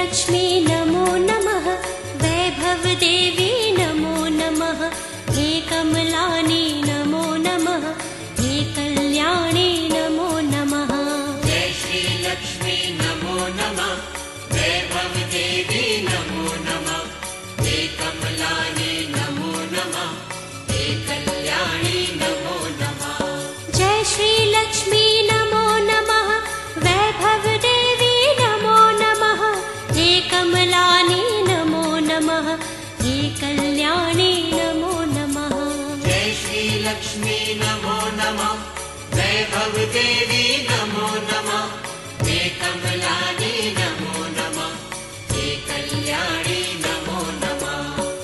लक्ष्मी नमो नमः, वैभव देवी नमो नमः, हे कमलानी नमो नमः, हे कल्याणी नमो नमः। जय श्री लक्ष्मी नमो नमः, वैभव देवी नमो नमः, हे कमलानी नमो नमः, हे कल्याणी नमो नमः। जय श्री लक्ष्मी नमो नमः, वैभव देवी नमो नमः, हे कमलानी नमो नमः, हे कल्याणी नमो नमः। जय श्री लक्ष्मी नमो नमः, वैभव देवी नमो नमः, हे कमलानी नमो नमः, हे कल्याणी नमो नमः।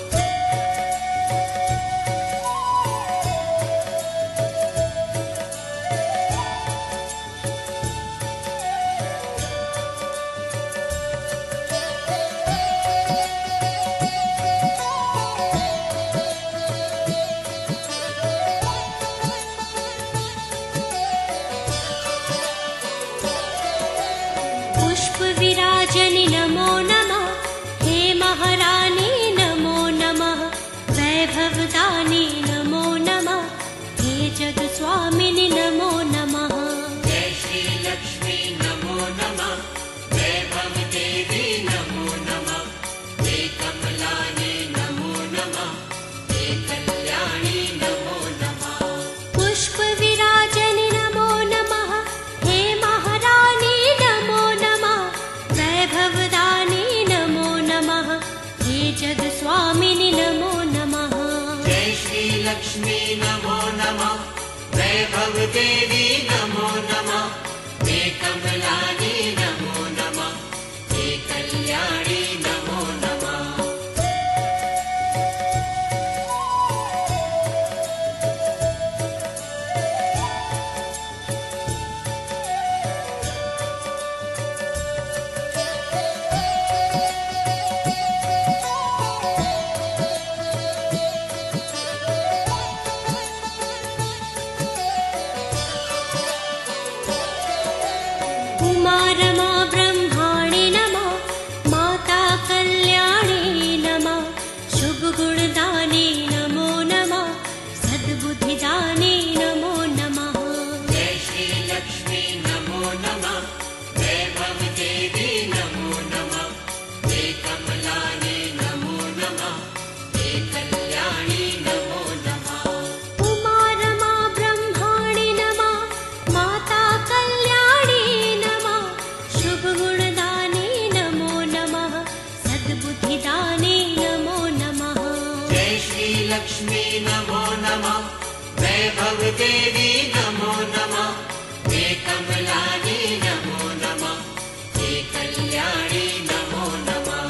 पुष्प विराजनि नमो नमः, हे महारानी नमो नमः, वैभवदानी नमो नमः, हे जगस्वामिनि नमो नमः। जय श्री लक्ष्मी नमो नमः, वैभव देवी नमो नमः, हे कमलानी नमो नमः, हे कल्याणी नमो नमः। पुष्प विराजनि नमो नमः, हे महारानी नमो नमः, वैभवदानी नमो नमः, हे जगस्वामिनि नमो नमः। जय श्री लक्ष्मी नमो नमः, वैभव देवी नमो नमः, हे कमलानी नमो नमः, हे कल्याणी नमो नमः। उमा रमा ब्रह्माणि नमः, माता कल्याणी नमः, शुभ गुणदानी नमो नमः, सद्बुद्धिदानी नमो नमः। जय श्री लक्ष्मी नमो नमः, वैभव देवी नमो नमः, हे कमलानी नमो नमः, हे कल्याणी नमो नमः। उमा रमा ब्रह्माणि नमः, माता कल्याणी नमः, शुभ गुणदानी नमो नमः, सद्बुद्धिदानी नमो नमः। जय श्री लक्ष्मी नमो नमः, वैभव देवी नमो नमः, हे कमलानी नमो नमः, हे कल्याणी नमो नमः।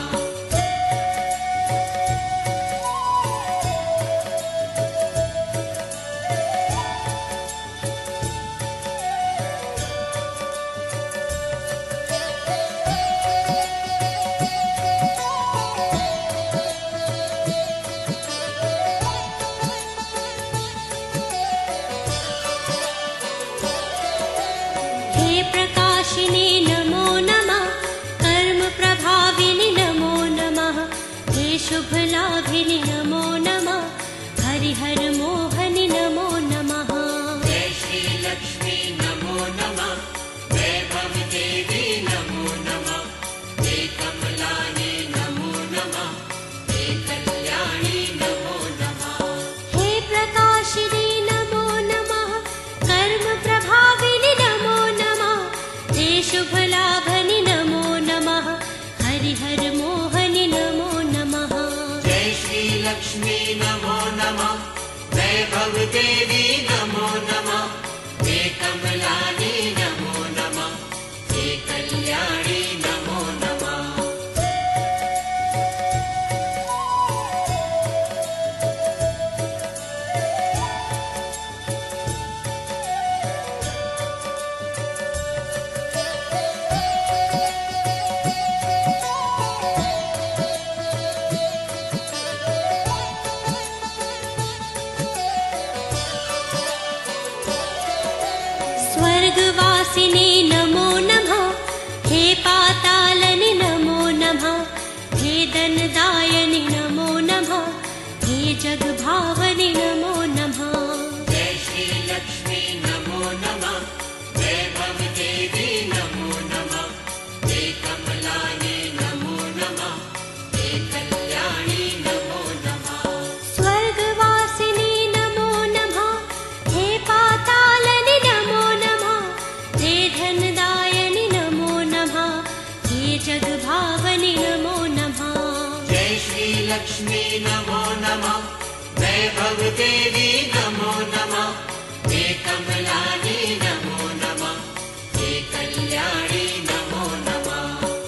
हे प्रकाशिनी नमो नमः, कर्म प्रभाविनि नमो नमः, हे शुभलाभिनि नमो नमः, हरिहर मोहनि नमो नमः। जय श्री लक्ष्मी नमो नमः, वैभव देवी नमो नमः, हे कमलानी नमो नमः, हे कल्याणी नमो नमः। हे प्रकाशिनी नमो नमः, कर्म प्रभाविनि नमो नमः, हे शुभलाभनि नमो नमः, हरिहर मोहनि नमो नमः। जय श्री लक्ष्मी नमो नमः, वैभव देवी नमो नमः, हे कमलानी नमो नमः, हे कल्याणी नमो नमः। धनदायिनि नमो नमः, हे जगभावनि नमो नमः। जय श्री लक्ष्मी नमो नमः, वैभव देवी नमो नमः, हे कमलानि नमो नमः, हे कल्याणी नमो नमः। स्वर्गवासिनि नमो नमः, हे पातालनि नमो नमः, हे धनदायिनि नमो नमः, हे जगभावनि नमो नमः। जय श्री लक्ष्मी नमो नमः, वैभव देवी नमो नमः, हे कमलानि नमो नमः, हे कल्याणी नमो नमः।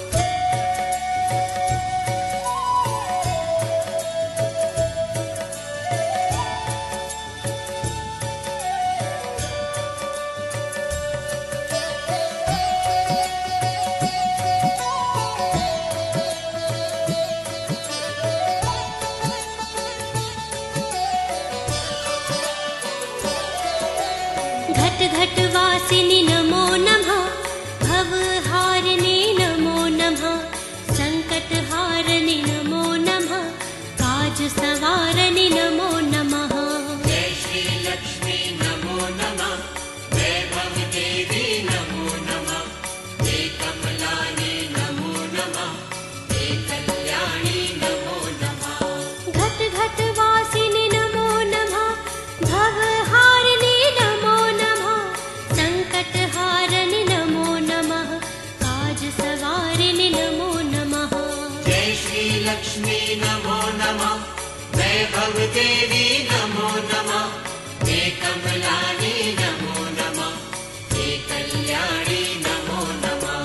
घट घट वासिनि नमो नमः, भवहारिणि नमो नमः, संकटहारिणि नमो नमः, काज सवारिणि नमो नमः। जय श्री लक्ष्मी नमो नमः, वैभव देवी नमो नमः, हे कमलानि नमो नमः, हे कल्याणी नमो नमः। घट घट वासिनि नमो नमः, भवहारिणि नमो नमः, संकटहारिणि नमो नमः, काज सवारिणि नमो नमः। जय श्री लक्ष्मी नमो नमः, वैभव देवी नमो नमः, हे कमलानि नमो नमः, हे कल्याणी नमो नमः।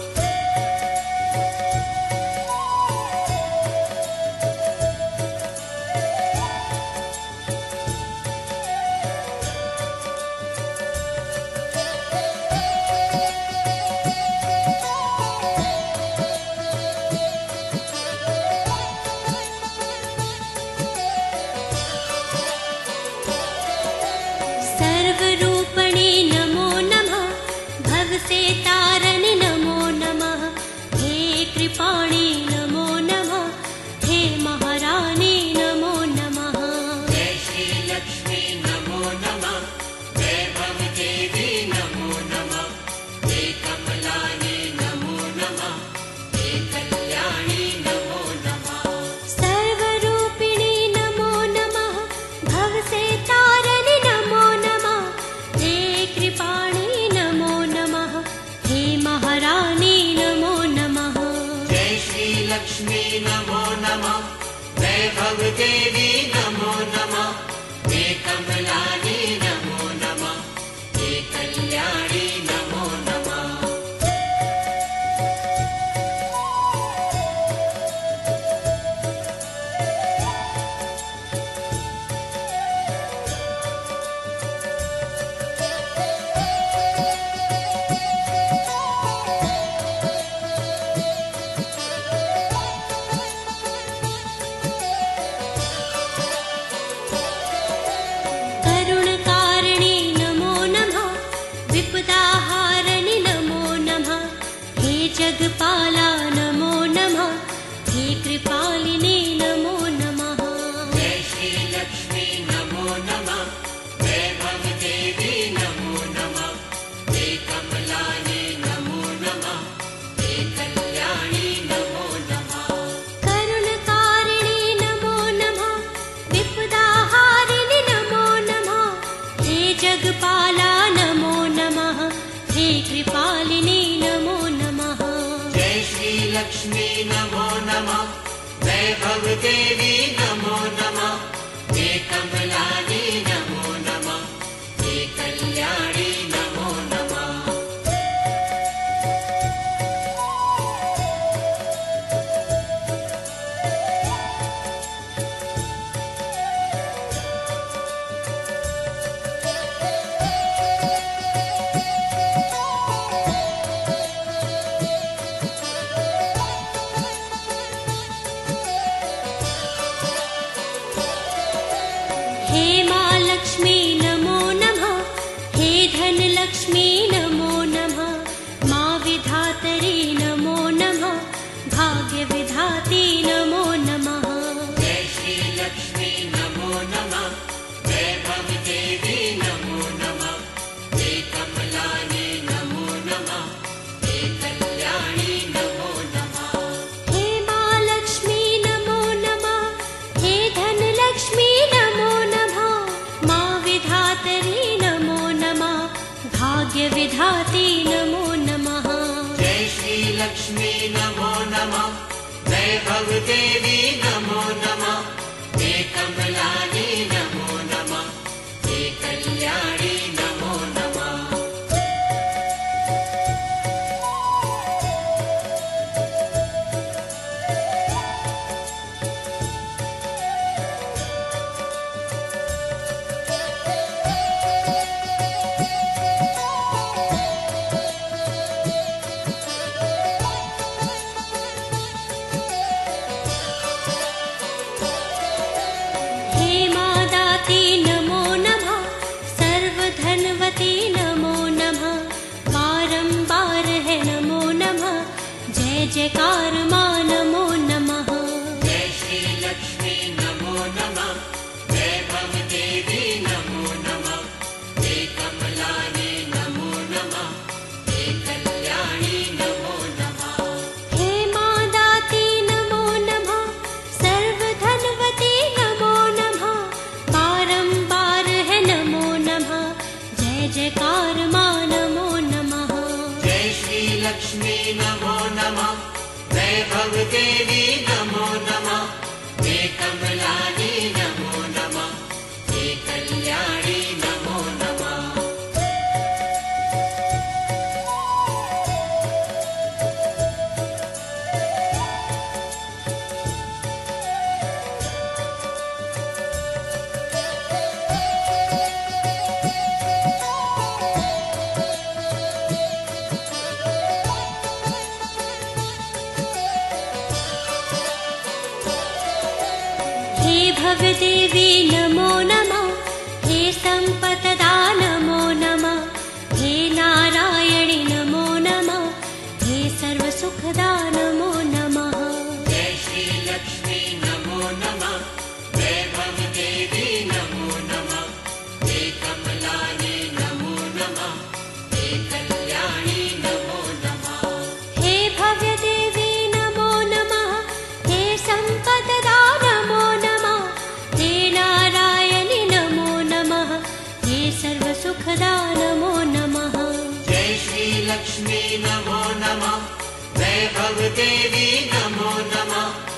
सर्वरूपिणि नमो नमः, भवसेतारिणि नमो नमः, हे कृपाणि नमो नमः, हे महारानी नमो नमः। जय श्री लक्ष्मी नमो नमः, वैभव देवी नमो नमः, हे कमलानि नमो नमः, हे कल्याणी नमो नमः। सर्वरूपिणि नमो नमः, भवसेतारिणि नमो नमः, हे कृपाणि नमो नमः, हे महारानी नमो नमः। जय श्री लक्ष्मी नमो नमः, वैभव देवी नमो नमः, हे कमलानि नमो नमः, हे कल्याणी नमो नमः। करुणकारिणि नमो नमः, विपदाहारिणि नमो नमः, हे जगपाला नमो नमः, हे कृपालिनी नमो नमः। जय श्री लक्ष्मी नमो नमः, वैभव देवी नमो नमः, हे कमलानि नमो नमः, हे कल्याणी नमो नमः। करुणकारिणि नमो नमः, विपदाहारिणि नमो नमः, हे जगपाला नमो नमः, हे कृपालिनी नमो नमः। जय श्री लक्ष्मी नमो नमः, वैभव देवी नमो नमः, हे कमलानि नमो नमः, हे कल्याणी नमो नमः। हे माँ लक्ष्मी नमो नमः, हे धनलक्ष्मी नमो नमः, माँ विधातरी नमो नमः, भाग्यविधात्री नमो भाग्य विधात्री नमो नमः। जय श्री लक्ष्मी नमो नमः, वैभव देवी नमो नमः, हे कमलानी नमो नमः, हे कल्याणी नमो नमः। हे माँ दाती नमो नमः, सर्वधनवती नमो नमः, बारंबार है नमो नमः, जय जयकार माँ नमो नमः। जय श्री लक्ष्मी नमो नमः, वैभव देवी नमो नमः, हे कमलानी नमो नमः, हे कल्याणी नमो नमः। हे माँ दाती नमो नमः, सर्वधनवती नमो नमः, बारंबार है नमो नमः, जय जयकार माँ नमो नमः। जय श्री लक्ष्मी नमो नमः, वैभव देवी नमो नमः, हे कमलानी नमो नमः, हे कल्याणी नमो नमः। हे भव्य देवी नमो नमः, हे संपतदा नमो नमः, हे नारायणी नमो नमः, हे सर्वसुखदा नमो नमः। जय श्री लक्ष्मी नमो नमः, वैभव देवी नमो नमः, हे कमलानी नमो नमः, हे कल्याणी नमो नमः। हे भव्य देवी नमो नमः, हे संपतदा नमो नमः, हे नारायणी नमो नमः, हे सर्वसुखदा नमो नमः। जय श्री लक्ष्मी नमो नमः, वैभव देवी नमो नमः,